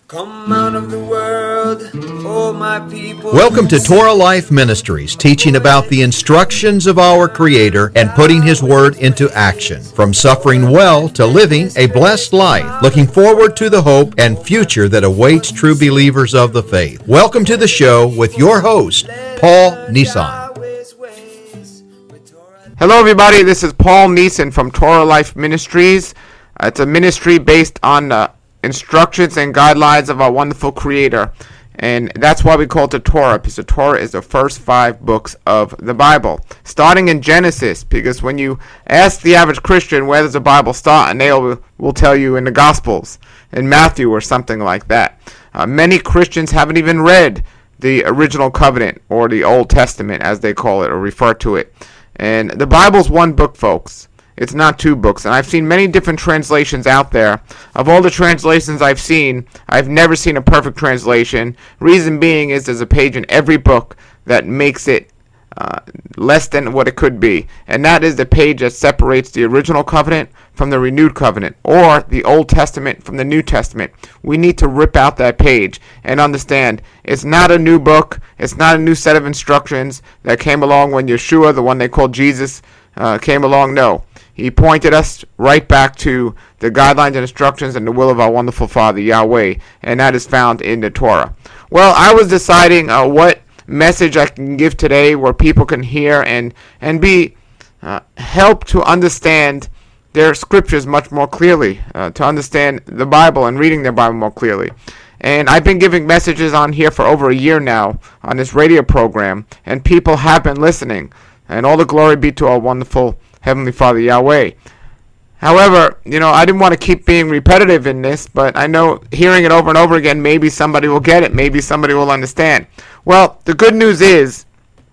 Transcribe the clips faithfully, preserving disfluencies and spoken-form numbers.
Come out of the world, oh my people. Welcome to Torah Life Ministries, teaching about the instructions of our Creator and putting His Word into action. From suffering well to living a blessed life, looking forward to the hope and future that awaits true believers of the faith. Welcome to the show with your host, Paul Nissan. Hello everybody, this is Paul Neeson from Torah Life Ministries. Uh, it's a ministry based on uh, instructions and guidelines of our wonderful Creator. And that's why we call it the Torah, because the Torah is the first five books of the Bible. Starting in Genesis, because when you ask the average Christian where does the Bible start, and they will, will tell you in the Gospels, in Matthew or something like that. Uh, many Christians haven't even read the original covenant, or the Old Testament as they call it, or refer to it. And the Bible's one book, folks. It's not two books. And I've seen many different translations out there. Of all the translations I've seen, I've never seen a perfect translation. Reason being is there's a page in every book that makes it uh, less than what it could be. And that is the page that separates the original covenant from the renewed covenant, or the Old Testament from the New Testament. We need to rip out that page and understand it's not a new book. It's not a new set of instructions that came along when Yeshua, the one they called Jesus, uh, came along. No. He pointed us right back to the guidelines and instructions and the will of our wonderful Father, Yahweh, and that is found in the Torah. Well, I was deciding uh, what message I can give today where people can hear and, and be uh, helped to understand their scriptures much more clearly, uh, to understand the Bible and reading their Bible more clearly. And I've been giving messages on here for over a year now on this radio program, and people have been listening. And all the glory be to our wonderful Heavenly Father, Yahweh. However, you know, I didn't want to keep being repetitive in this, but I know hearing it over and over again, maybe somebody will get it. Maybe somebody will understand. Well, the good news is,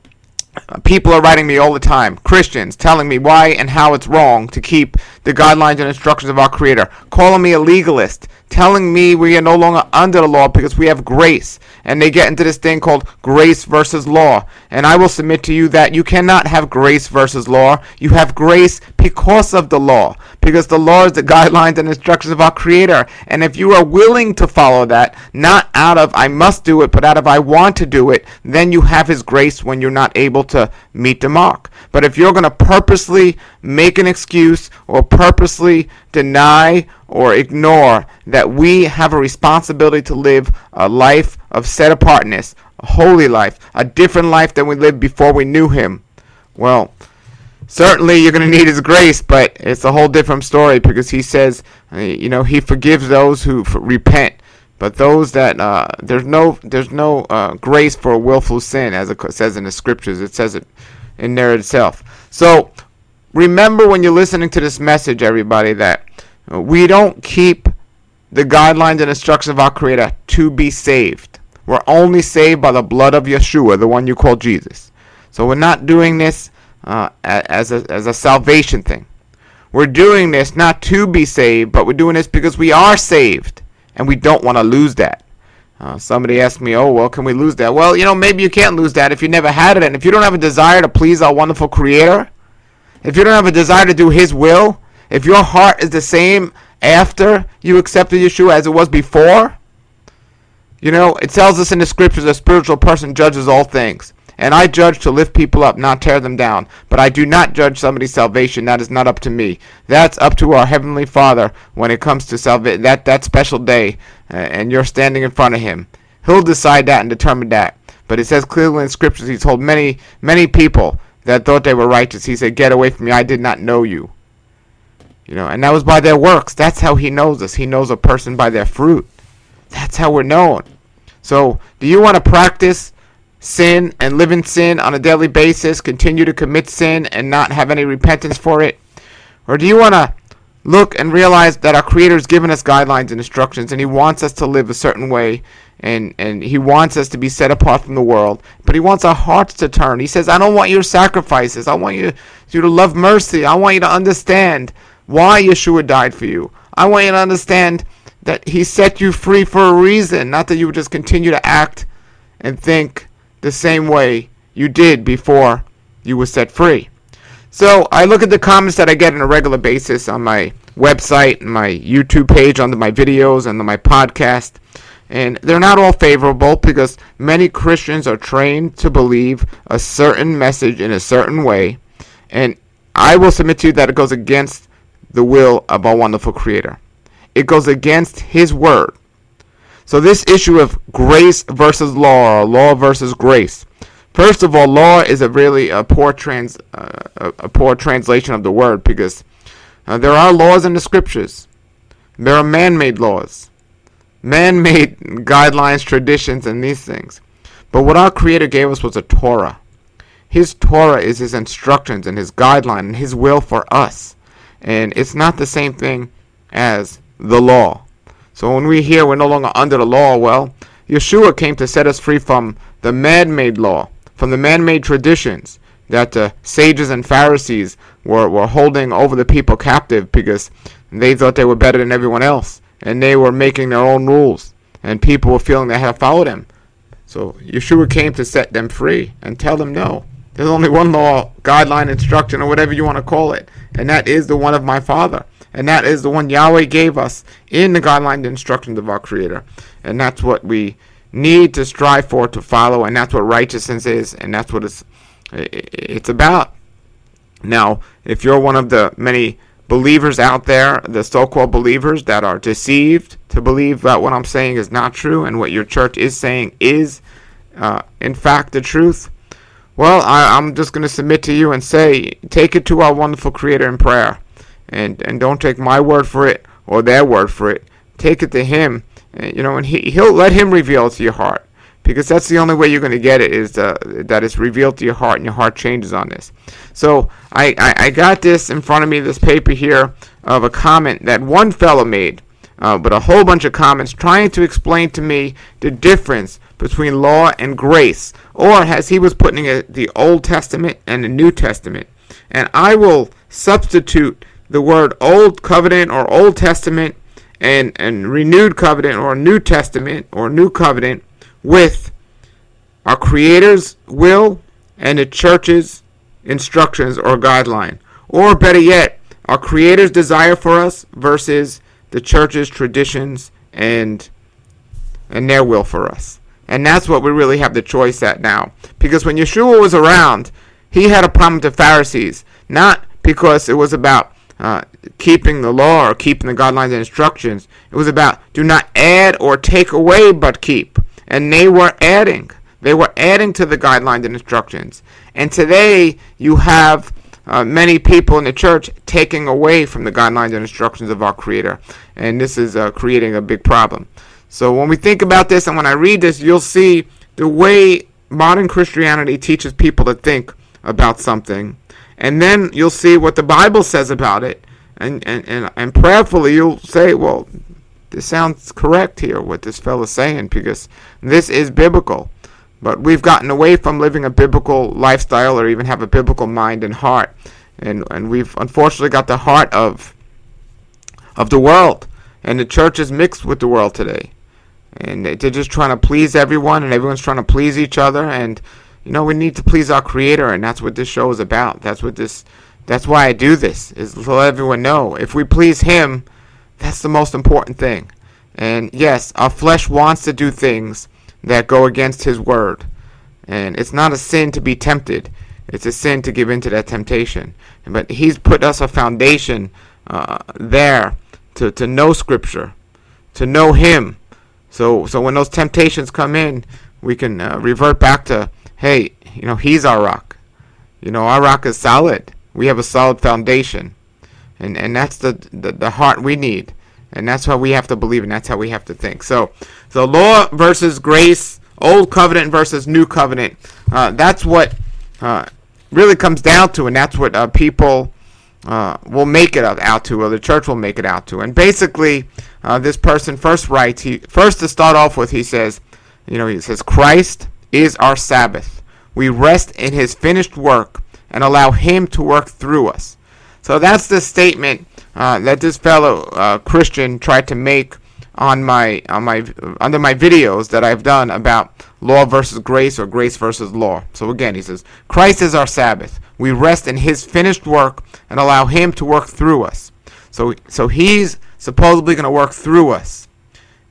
uh, people are writing me all the time, Christians, telling me why and how it's wrong to keep the guidelines and instructions of our Creator, calling me a legalist, telling me we are no longer under the law because we have grace. And they get into this thing called grace versus law. And I will submit to you that you cannot have grace versus law. You have grace because of the law. Because the law is the guidelines and instructions of our Creator. And if you are willing to follow that, not out of I must do it, but out of I want to do it, then you have His grace when you're not able to meet the mark. But if you're going to purposely make an excuse or purposely deny or ignore that we have a responsibility to live a life of set apartness, a holy life, a different life than we lived before we knew Him, well, certainly you're going to need His grace, but it's a whole different story, because He says, you know, He forgives those who f- repent, but those that uh, there's no there's no uh, grace for a willful sin, as it says in the scriptures. It says it in there itself. So remember when you're listening to this message, everybody, that we don't keep the guidelines and instructions of our Creator to be saved. We're only saved by the blood of Yeshua, the one you call Jesus. So we're not doing this uh, as a, as a salvation thing. We're doing this not to be saved, but we're doing this because we are saved, and we don't want to lose that. Uh, somebody asked me, oh, well, can we lose that? Well, you know, maybe you can't lose that if you never had it, and if you don't have a desire to please our wonderful Creator, if you don't have a desire to do His will, if your heart is the same after you accepted Yeshua as it was before, you know, it tells us in the scriptures a spiritual person judges all things. And I judge to lift people up, not tear them down. But I do not judge somebody's salvation. That is not up to me. That's up to our Heavenly Father when it comes to salvation. That, that special day, uh, and you're standing in front of Him. He'll decide that and determine that. But it says clearly in scriptures, He told many, many people that thought they were righteous, He said, get away from me, I did not know you. You know, and that was by their works. That's how He knows us. He knows a person by their fruit. That's how we're known. So, do you want to practice sin and live in sin on a daily basis, continue to commit sin and not have any repentance for it? Or do you want to look and realize that our Creator has given us guidelines and instructions, and He wants us to live a certain way, and, and He wants us to be set apart from the world, but He wants our hearts to turn. He says, I don't want your sacrifices. I want you, you to love mercy. I want you to understand why Yeshua died for you. I want you to understand that He set you free for a reason, not that you would just continue to act and think the same way you did before you were set free. So I look at the comments that I get on a regular basis on my website and my YouTube page, under my videos, and on my podcast. And they're not all favorable because many Christians are trained to believe a certain message in a certain way. And I will submit to you that it goes against the will of our wonderful Creator. It goes against His Word. So this issue of grace versus law, or law versus grace. First of all, law is a really a poor trans uh, a, a poor translation of the word, because uh, there are laws in the scriptures. There are man-made laws, man-made guidelines, traditions, and these things. But what our Creator gave us was a Torah. His Torah is His instructions and His guideline and His will for us. And it's not the same thing as the law. So when we hear we're no longer under the law, well, Yeshua came to set us free from the man-made law, from the man-made traditions that the sages and Pharisees were, were holding over the people captive because they thought they were better than everyone else. And they were making their own rules. And people were feeling they had to follow them. So Yeshua came to set them free and tell them no. There's only one law, guideline, instruction, or whatever you want to call it. And that is the one of my Father. And that is the one Yahweh gave us in the guidelines and instructions of our Creator. And that's what we need to strive for, to follow. And that's what righteousness is. And that's what it's, it's about. Now, if you're one of the many believers out there, the so-called believers that are deceived to believe that what I'm saying is not true and what your church is saying is, uh, in fact, the truth, well, I, I'm just going to submit to you and say, take it to our wonderful Creator in prayer. And and don't take my word for it or their word for it. Take it to Him, and, you know, and he, He'll let Him reveal it to your heart. Because that's the only way you're going to get it, is uh, that it's revealed to your heart and your heart changes on this. So I, I, I got this in front of me, this paper here, of a comment that one fellow made, uh, but a whole bunch of comments trying to explain to me the difference between law and grace, or as he was putting it, the Old Testament and the New Testament. And I will substitute the word Old Covenant or Old Testament and, and Renewed Covenant or New Testament or New Covenant with our Creator's will and the church's instructions or guideline. Or better yet, our Creator's desire for us versus the church's traditions and and their will for us. And that's what we really have the choice at now. Because when Yeshua was around, He had a problem with the Pharisees. Not because it was about uh, keeping the law or keeping the guidelines and instructions. It was about do not add or take away but keep. And they were adding. They were adding to the guidelines and instructions. And today you have uh, many people in the church taking away from the guidelines and instructions of our Creator. And this is uh, creating a big problem. So when we think about this and when I read this, you'll see the way modern Christianity teaches people to think about something. And then you'll see what the Bible says about it. And, and, and, and prayerfully you'll say, well, this sounds correct here, what this fellow's saying, because this is biblical. But we've gotten away from living a biblical lifestyle or even have a biblical mind and heart. And and we've unfortunately got the heart of of the world. And the church is mixed with the world today. And they're just trying to please everyone, and everyone's trying to please each other. And, you know, we need to please our Creator, and that's what this show is about. That's what this, that's why I do this, is to let everyone know. If we please Him, that's the most important thing. And yes, our flesh wants to do things that go against His word. And it's not a sin to be tempted. It's a sin to give in to that temptation. But He's put us a foundation uh, there to, to know Scripture, to know Him. So so when those temptations come in, we can uh, revert back to, hey, you know, He's our rock. You know, our rock is solid. We have a solid foundation. And and that's the, the, the heart we need. And that's how we have to believe, and that's how we have to think. So, so law versus grace, Old Covenant versus New Covenant. Uh, that's what uh, really comes down to, and that's what uh, people uh, will make it out to, or the church will make it out to. And basically, uh, this person first writes, he, first to start off with, he says, you know, he says, Christ is our Sabbath. We rest in His finished work and allow Him to work through us. So that's the statement uh, that this fellow uh, Christian tried to make on my on my under my videos that I've done about law versus grace or grace versus law. So again, he says, Christ is our Sabbath. We rest in His finished work and allow Him to work through us. So so He's supposedly going to work through us.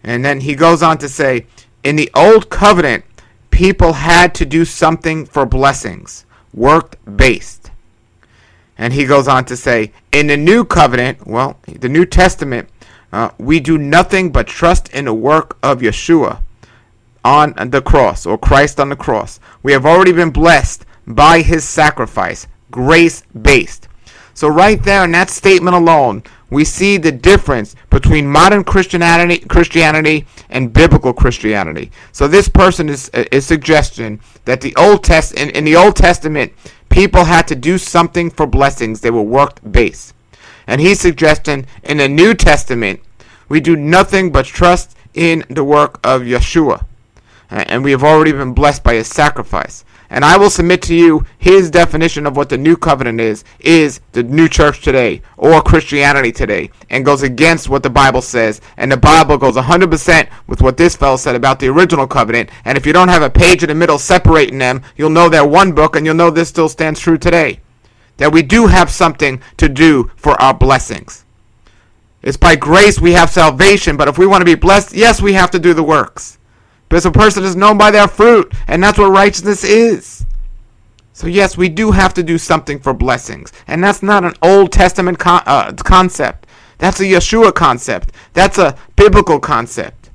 And then he goes on to say, in the old covenant, people had to do something for blessings, work-based. And he goes on to say, in the new covenant, well, the New Testament, uh, we do nothing but trust in the work of Yeshua on the cross, or Christ on the cross. We have already been blessed by his sacrifice, grace-based. So right there in that statement alone, we see the difference between modern Christianity, Christianity and biblical Christianity. So this person is is suggesting that the Old Test in, in the Old Testament, people had to do something for blessings. They were work-based. And he's suggesting in the New Testament, we do nothing but trust in the work of Yeshua. And we have already been blessed by his sacrifice. And I will submit to you his definition of what the new covenant is, is the new church today, or Christianity today, and goes against what the Bible says. And the Bible goes one hundred percent with what this fellow said about the original covenant. And if you don't have a page in the middle separating them, you'll know they're one book, and you'll know this still stands true today. That we do have something to do for our blessings. It's by grace we have salvation, but if we want to be blessed, yes, we have to do the works. Because a person is known by their fruit, and that's what righteousness is. So yes, we do have to do something for blessings. And that's not an Old Testament con- uh, concept. That's a Yeshua concept. That's a biblical concept.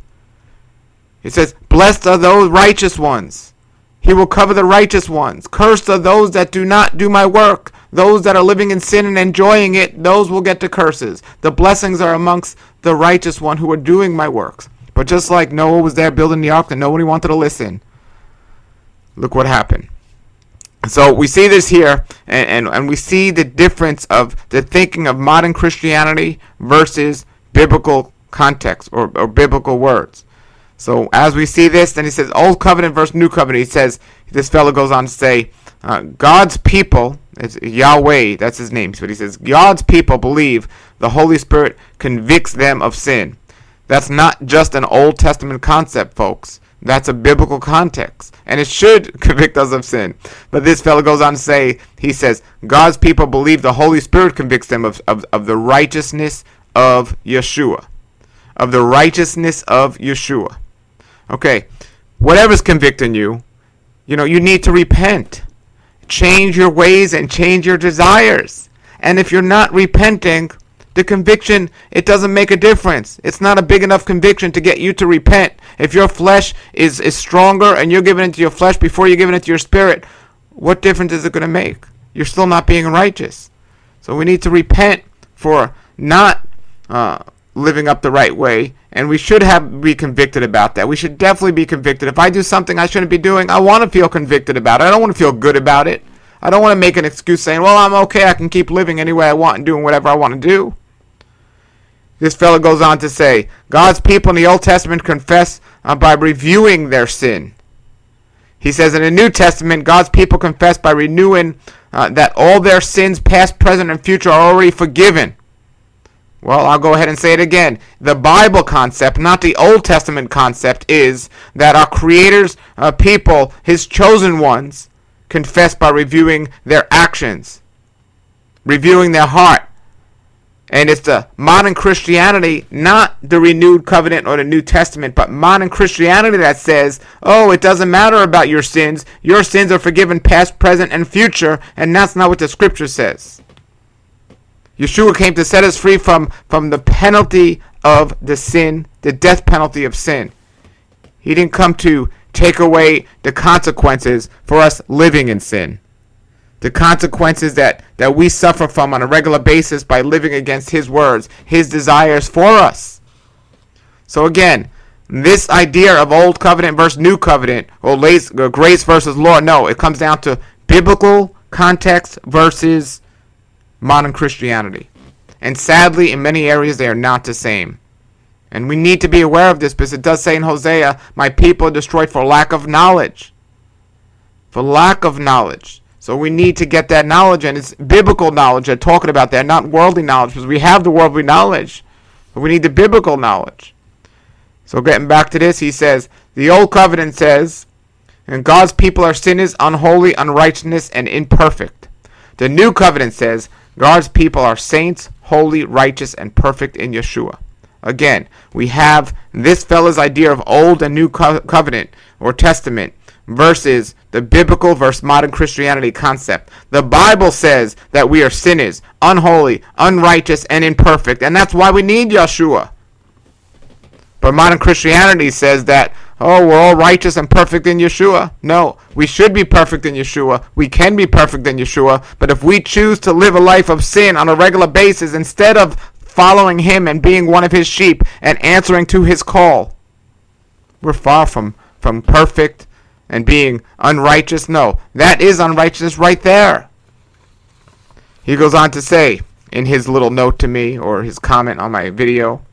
It says, blessed are those righteous ones. He will cover the righteous ones. Cursed are those that do not do my work. Those that are living in sin and enjoying it, those will get the curses. The blessings are amongst the righteous one who are doing my works. But just like Noah was there building the ark and nobody wanted to listen, look what happened. So we see this here, and, and, and we see the difference of the thinking of modern Christianity versus biblical context or, or biblical words. So as we see this, then he says Old Covenant versus New Covenant. He says, this fellow goes on to say, uh, God's people, it's Yahweh, that's his name, but he says, God's people believe the Holy Spirit convicts them of sin. That's not just an Old Testament concept, folks. That's a biblical context. And it should convict us of sin. But this fellow goes on to say, he says, God's people believe the Holy Spirit convicts them of, of, of the righteousness of Yeshua. Of the righteousness of Yeshua. Okay, whatever's convicting you, you know, you need to repent. Change your ways and change your desires. And if you're not repenting, the conviction, it doesn't make a difference. It's not a big enough conviction to get you to repent. If your flesh is, is stronger and you're giving it to your flesh before you're giving it to your spirit, what difference is it going to make? You're still not being righteous. So we need to repent for not uh, living up the right way. And we should have be convicted about that. We should definitely be convicted. If I do something I shouldn't be doing, I want to feel convicted about it. I don't want to feel good about it. I don't want to make an excuse saying, well, I'm okay. I can keep living any way I want and doing whatever I want to do. This fellow goes on to say, God's people in the Old Testament confess uh, by reviewing their sin. He says in the New Testament, God's people confess by renewing uh, that all their sins, past, present, and future, are already forgiven. Well, I'll go ahead and say it again. The Bible concept, not the Old Testament concept, is that our Creator's uh, people, His chosen ones, confess by reviewing their actions, reviewing their heart. And it's the modern Christianity, not the renewed covenant or the New Testament, but modern Christianity that says, oh, it doesn't matter about your sins. Your sins are forgiven past, present, and future. And that's not what the scripture says. Yeshua came to set us free from, from the penalty of the sin, the death penalty of sin. He didn't come to take away the consequences for us living in sin. The consequences that, that we suffer from on a regular basis by living against His words, His desires for us. So again, this idea of Old Covenant versus New Covenant, or grace versus law, no, it comes down to biblical context versus modern Christianity. And sadly, in many areas, they are not the same. And we need to be aware of this because it does say in Hosea, my people are destroyed for lack of knowledge. For lack of knowledge. So we need to get that knowledge, and it's biblical knowledge they're talking about there, not worldly knowledge, because we have the worldly knowledge, but we need the biblical knowledge. So getting back to this, he says, the Old Covenant says, and God's people are sinners, unholy, unrighteous, and imperfect. The New Covenant says, God's people are saints, holy, righteous, and perfect in Yeshua. Again, we have this fella's idea of Old and New Co- Covenant or Testament versus the biblical versus modern Christianity concept. The Bible says that we are sinners, unholy, unrighteous, and imperfect, and that's why we need Yeshua. But modern Christianity says that, oh, we're all righteous and perfect in Yeshua. No, we should be perfect in Yeshua. We can be perfect in Yeshua. But if we choose to live a life of sin on a regular basis instead of following him and being one of his sheep and answering to his call, we're far from, from perfect and being unrighteous. No, that is unrighteousness right there. He goes on to say in his little note to me, or his comment on my video,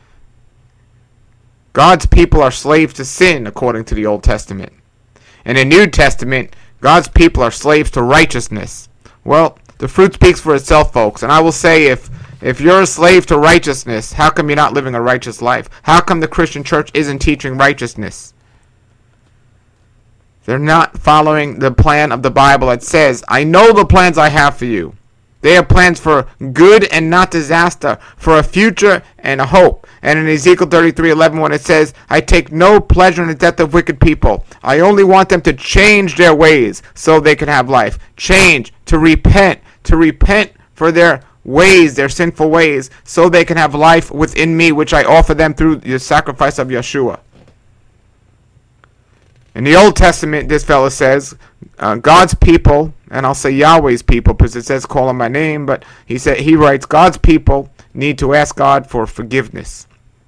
God's people are slaves to sin according to the Old Testament. In the New Testament, God's people are slaves to righteousness. Well, the fruit speaks for itself, folks. And I will say, if if you're a slave to righteousness, how come you're not living a righteous life? How come the Christian church isn't teaching righteousness? They're not following the plan of the Bible that says, I know the plans I have for you. They are plans for good and not disaster, for a future and a hope. And in Ezekiel thirty-three eleven, when it says, I take no pleasure in the death of wicked people. I only want them to change their ways so they can have life. Change, to repent, to repent for their ways, their sinful ways, so they can have life within me, which I offer them through the sacrifice of Yeshua. In the Old Testament, this fellow says, uh, God's people, and I'll say Yahweh's people, because it says call him by name, but he said he writes, God's people need to ask God for forgiveness.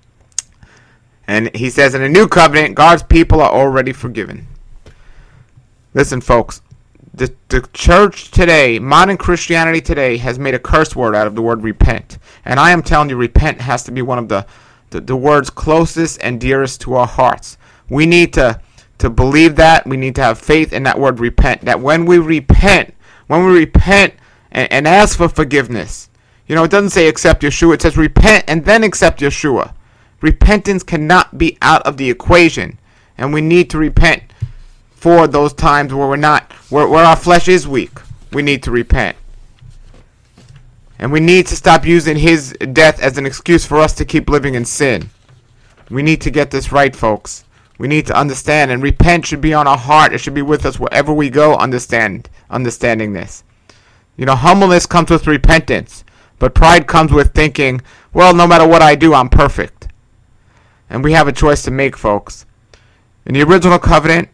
And he says in the New Covenant, God's people are already forgiven. Listen, folks, the, the church today, modern Christianity today, has made a curse word out of the word repent. And I am telling you, repent has to be one of the, the, the words closest and dearest to our hearts. We need to To believe that, we need to have faith in that word repent. That when we repent, when we repent and, and ask for forgiveness, you know, it doesn't say accept Yeshua. It says repent and then accept Yeshua. Repentance cannot be out of the equation. And we need to repent for those times where we're not, where, where our flesh is weak. We need to repent. And we need to stop using his death as an excuse for us to keep living in sin. We need to get this right, folks. We need to understand, and repent should be on our heart. It should be with us wherever we go, understand, understanding this. You know, humbleness comes with repentance, but pride comes with thinking, well, no matter what I do, I'm perfect. And we have a choice to make, folks. In the original covenant,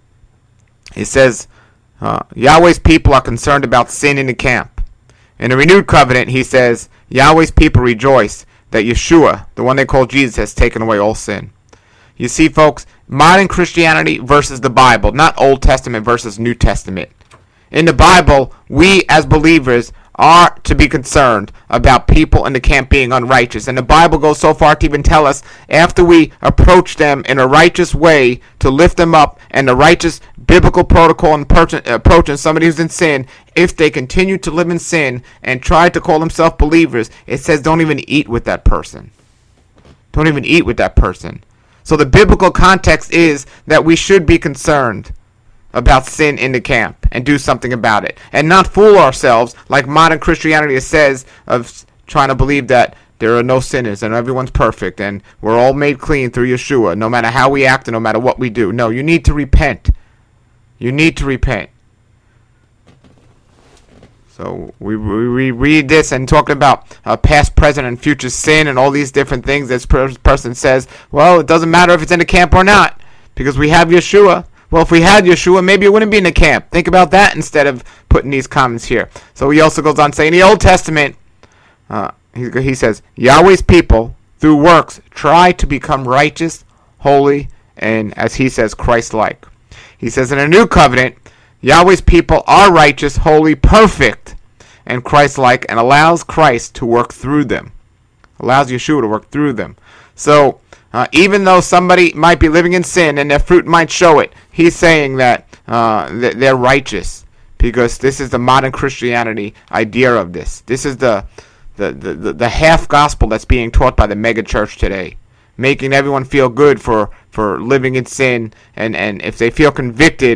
it says, uh, Yahweh's people are concerned about sin in the camp. In the renewed covenant, he says, Yahweh's people rejoice that Yeshua, the one they call Jesus, has taken away all sin. You see, folks, modern Christianity versus the Bible, not Old Testament versus New Testament. In the Bible, we as believers are to be concerned about people in the camp being unrighteous. And the Bible goes so far to even tell us, after we approach them in a righteous way, to lift them up, and the righteous biblical protocol and approaching somebody who's in sin, if they continue to live in sin and try to call themselves believers, it says don't even eat with that person. Don't even eat with that person. So the biblical context is that we should be concerned about sin in the camp and do something about it. And not fool ourselves like modern Christianity says of trying to believe that there are no sinners and everyone's perfect and we're all made clean through Yeshua, no matter how we act and no matter what we do. No, you need to repent. You need to repent. So we, we, we read this and talk about uh, past, present, and future sin and all these different things. This per- person says, well, it doesn't matter if it's in the camp or not because we have Yeshua. Well, if we had Yeshua, maybe it wouldn't be in the camp. Think about that instead of putting these comments here. So he also goes on saying, in the Old Testament, uh, he, he says, Yahweh's people, through works, try to become righteous, holy, and, as he says, Christ-like. He says, in a new covenant, Yahweh's people are righteous, holy, perfect, and Christ-like, and allows Christ to work through them. Allows Yeshua to work through them. So, uh, even though somebody might be living in sin and their fruit might show it, he's saying that uh, th- they're righteous because this is the modern Christianity idea of this. This is the the, the, the, the half gospel that's being taught by the mega church today, making everyone feel good for, for living in sin, and, and if they feel convicted,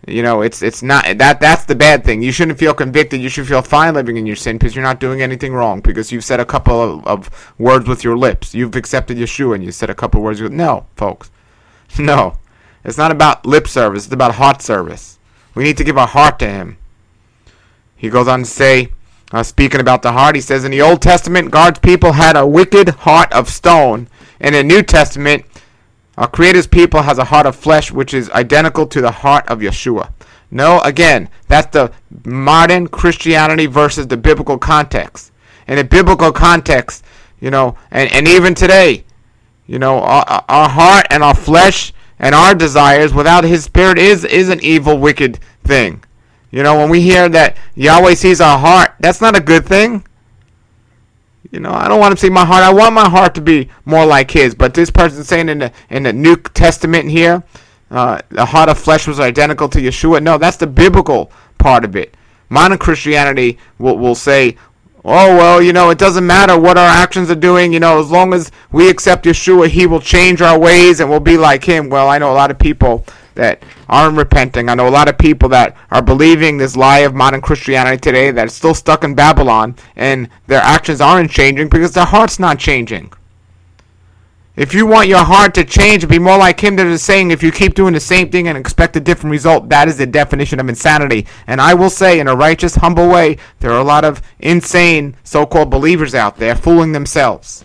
You know, it's it's not that that's the bad thing. You shouldn't feel convicted. You should feel fine living in your sin because you're not doing anything wrong, because you've said a couple of, of words with your lips. You've accepted Yeshua and you said a couple of words. With, no, folks. No. It's not about lip service. It's about heart service. We need to give our heart to him. He goes on to say, uh, speaking about the heart, he says, in the Old Testament, God's people had a wicked heart of stone. In the New Testament, our Creator's people has a heart of flesh, which is identical to the heart of Yeshua. No, again, that's the modern Christianity versus the biblical context. In the biblical context, you know, and, and even today, you know, our, our heart and our flesh and our desires without his spirit is, is an evil, wicked thing. You know, when we hear that Yahweh sees our heart, that's not a good thing. You know, I don't want to see my heart. I want my heart to be more like his. But this person's saying in the in the New Testament here, uh, the heart of flesh was identical to Yeshua. No, that's the biblical part of it. Modern Christianity will, will say, oh, well, you know, it doesn't matter what our actions are doing. You know, as long as we accept Yeshua, he will change our ways and we'll be like him. Well, I know a lot of people that aren't repenting. I know a lot of people that are believing this lie of modern Christianity today that is still stuck in Babylon, and their actions aren't changing because their heart's not changing. If you want your heart to change and be more like him, they're just saying if you keep doing the same thing and expect a different result, that is the definition of insanity. And I will say, in a righteous, humble way, there are a lot of insane so-called believers out there fooling themselves.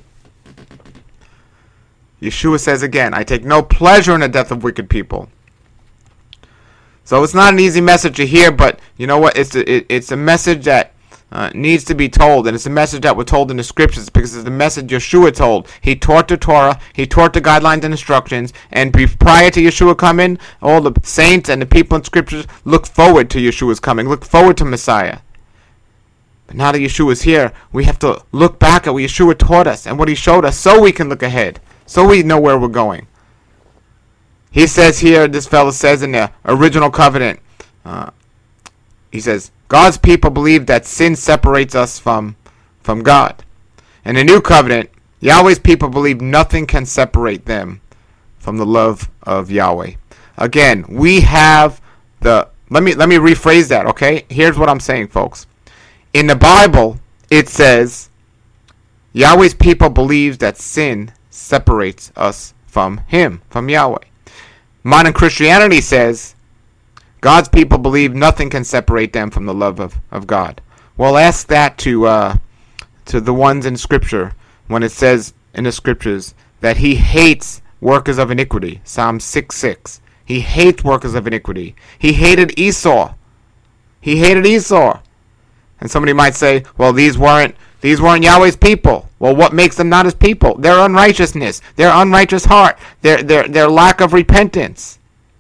Yeshua says again, I take no pleasure in the death of wicked people. So it's not an easy message to hear, but you know what? It's a, it, it's a message that uh, needs to be told, and it's a message that we're told in the scriptures because it's the message Yeshua told. He taught the Torah, he taught the guidelines and instructions, and prior to Yeshua coming, all the saints and the people in scriptures look forward to Yeshua's coming, look forward to Messiah. But now that Yeshua's here, we have to look back at what Yeshua taught us and what he showed us so we can look ahead, so we know where we're going. He says here, this fellow says in the original covenant, uh, he says, God's people believe that sin separates us from, from God. In the new covenant, Yahweh's people believe nothing can separate them from the love of Yahweh. Again, we have the, let me, let me rephrase that, okay? Here's what I'm saying, folks. In the Bible, it says, Yahweh's people believe that sin separates us from him, from Yahweh. Modern Christianity says God's people believe nothing can separate them from the love of, of God. Well, ask that to uh, to the ones in Scripture when it says in the Scriptures that he hates workers of iniquity. Psalm six six. He hates workers of iniquity. He hated Esau. He hated Esau. And somebody might say, well, these weren't these weren't Yahweh's people. Well, what makes them not his people? Their unrighteousness, their unrighteous heart, their their their lack of repentance.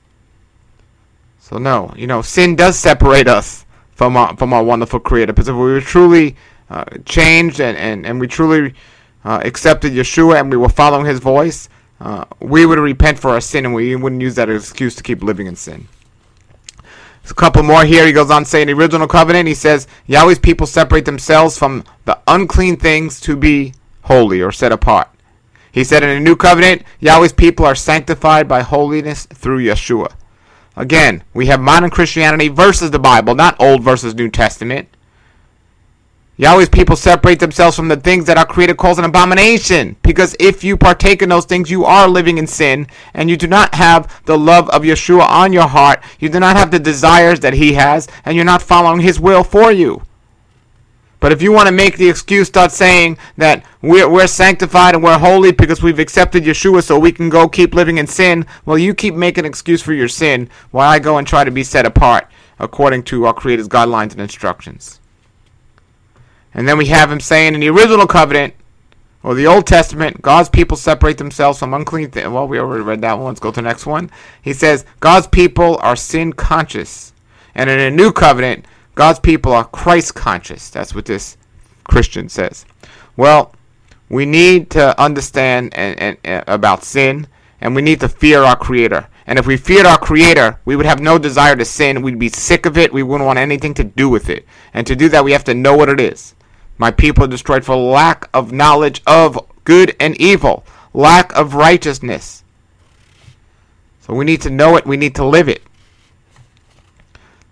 So no, you know, sin does separate us from our, from our wonderful Creator. Because if we were truly uh, changed and, and, and we truly uh, accepted Yeshua and we were following his voice, uh, we would repent for our sin and we wouldn't use that as an excuse to keep living in sin. There's a couple more here. He goes on to say in the original covenant, he says, Yahweh's people separate themselves from the unclean things to be holy or set apart. He said in the new covenant, Yahweh's people are sanctified by holiness through Yeshua. Again, we have modern Christianity versus the Bible, not Old versus New Testament. Yahweh's people separate themselves from the things that our Creator calls an abomination. Because if you partake in those things, you are living in sin. And you do not have the love of Yeshua on your heart. You do not have the desires that he has. And you're not following his will for you. But if you want to make the excuse, start saying that we're, we're sanctified and we're holy because we've accepted Yeshua so we can go keep living in sin. Well, you keep making an excuse for your sin while I go and try to be set apart according to our Creator's guidelines and instructions. And then we have him saying in the original covenant, or the Old Testament, God's people separate themselves from unclean things. Well, we already read that one. Let's go to the next one. He says, God's people are sin conscious. And in the new covenant, God's people are Christ conscious. That's what this Christian says. Well, we need to understand and, and, and about sin, and we need to fear our Creator. And if we feared our Creator, we would have no desire to sin. We'd be sick of it. We wouldn't want anything to do with it. And to do that, we have to know what it is. My people are destroyed for lack of knowledge of good and evil, lack of righteousness. So we need to know it. We need to live it.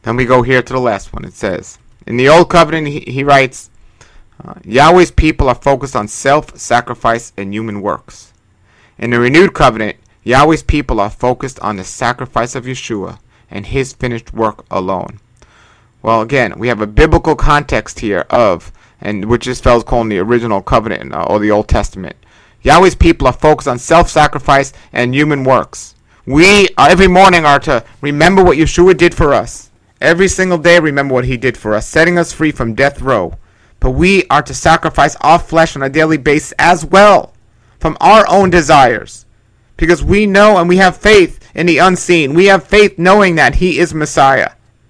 Then we go here to the last one. It says, in the Old Covenant, he, he writes, uh, Yahweh's people are focused on self-sacrifice and human works. In the Renewed Covenant, Yahweh's people are focused on the sacrifice of Yeshua and his finished work alone. Well, again, we have a biblical context here of, and which this fellow's calling the original covenant uh, or the Old Testament. Yahweh's people are focused on self-sacrifice and human works. We uh, every morning are to remember what Yeshua did for us. Every single day, remember what he did for us, setting us free from death row. But we are to sacrifice our flesh on a daily basis as well, from our own desires. Because we know and we have faith in the unseen. We have faith knowing that he is Messiah.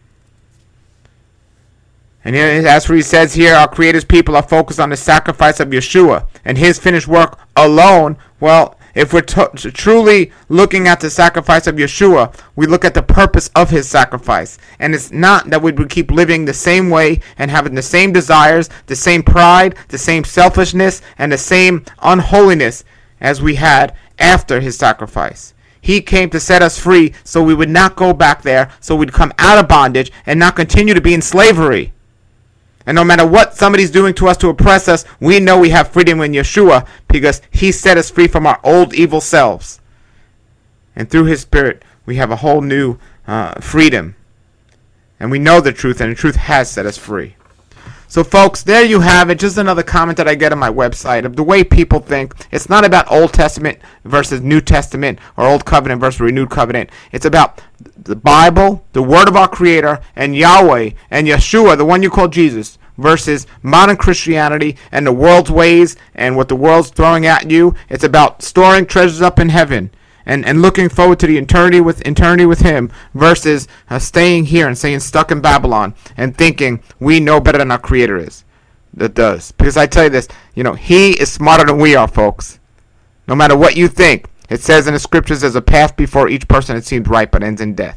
And here, that's what he says here, our Creator's people are focused on the sacrifice of Yeshua and his finished work alone. Well, if we're t- truly looking at the sacrifice of Yeshua, we look at the purpose of his sacrifice. And it's not that we would keep living the same way and having the same desires, the same pride, the same selfishness, and the same unholiness as we had after his sacrifice. He came to set us free so we would not go back there, so we'd come out of bondage and not continue to be in slavery. And no matter what somebody's doing to us to oppress us, we know we have freedom in Yeshua because he set us free from our old evil selves. And through his Spirit, we have a whole new uh, freedom. And we know the truth, and the truth has set us free. So folks, there you have it. Just another comment that I get on my website of the way people think. It's not about Old Testament versus New Testament or Old Covenant versus Renewed Covenant. It's about the Bible, the Word of our Creator, and Yahweh, and Yeshua, the one you call Jesus, versus modern Christianity and the world's ways and what the world's throwing at you. It's about storing treasures up in heaven and, and looking forward to the eternity with eternity with him versus uh, staying here and staying stuck in Babylon and thinking we know better than our Creator is. That does. Because I tell you this, you know, he is smarter than we are, folks. No matter what you think. It says in the scriptures there's a path before each person that seems right but ends in death.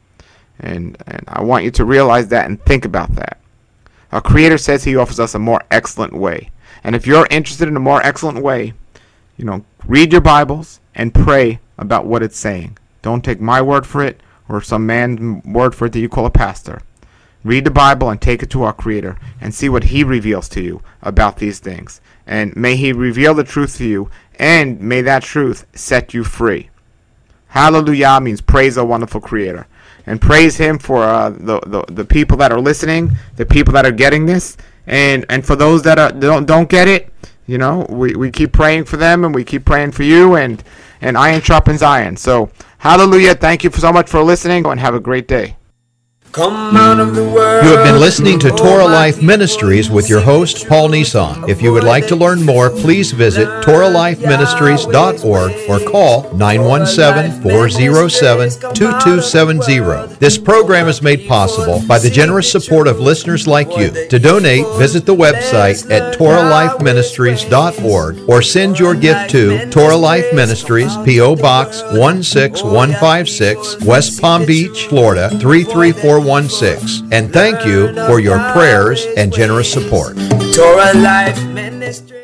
And, and I want you to realize that and think about that. Our Creator says he offers us a more excellent way. And if you're interested in a more excellent way, you know, read your Bibles and pray about what it's saying. Don't take my word for it or some man's word for it that you call a pastor. Read the Bible and take it to our Creator and see what he reveals to you about these things. And may he reveal the truth to you, and may that truth set you free. Hallelujah means praise our wonderful Creator. And praise him for uh, the, the the people that are listening, the people that are getting this, and and for those that are don't don't get it, you know, we, we keep praying for them, and we keep praying for you, and and iron sharpens iron. So hallelujah! Thank you so much for listening, and have a great day. Come out of the world. You have been listening to Torah Life Ministries with your host, Paul Nissan. If you would like to learn more, please visit Torah Life Ministries dot org or call nine one seven, four oh seven, two two seven zero. This program is made possible by the generous support of listeners like you. To donate, visit the website at Torah Life Ministries dot org or send your gift to Torah Life Ministries, P O Box one six one five six, West Palm Beach, Florida three three four one six. And thank you for your prayers and generous support. Torah Life Ministry.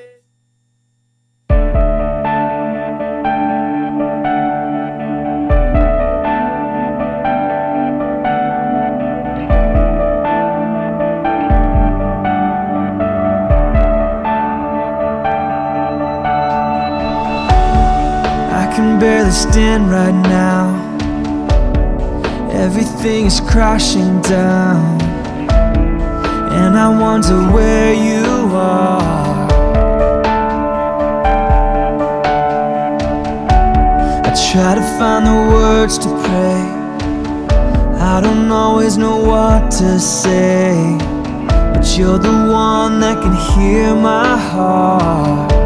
I can barely stand right now. Everything is crashing down, and I wonder where you are. I try to find the words to pray. I don't always know what to say, but you're the one that can hear my heart.